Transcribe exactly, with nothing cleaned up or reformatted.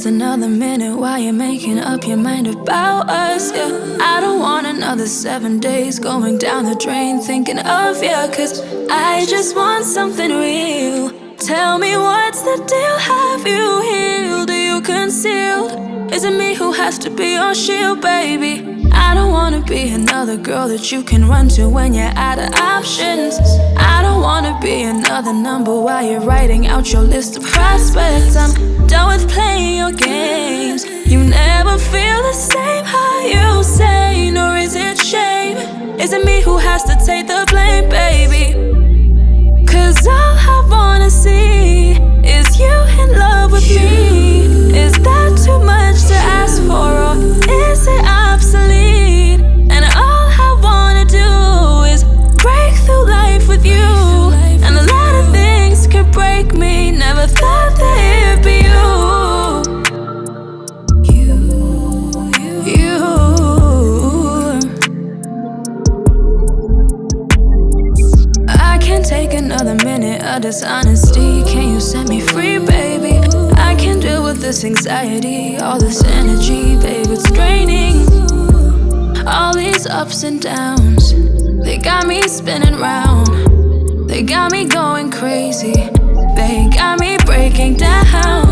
another minute while you're making up your mind about us, yeah. I don't want another seven days going down the drain thinking of you, cause I just want something real. Tell me what's the deal, have you healed, are you concealed? Is it me who has to be your shield, baby? I don't wanna be another girl that you can run to when you're out of options. I don't wanna be another number while you're writing out your list of prospects. I'm done with playing your games. You never feel the same, how you say, nor is it shame? Is it me who has to take the blame, baby? Cause all I wanna see is you in love with me. Is that too much to ask for, or is it obsolete? And all I wanna do is break through life with you. And a lot of things could break me, never thought that it'd be you. You, you. I can't take another minute of dishonesty. Can you set me free, baby? I can't deal with this anxiety, all this energy, babe, it's draining. All these ups and downs, they got me spinning round. They got me going crazy, they got me breaking down.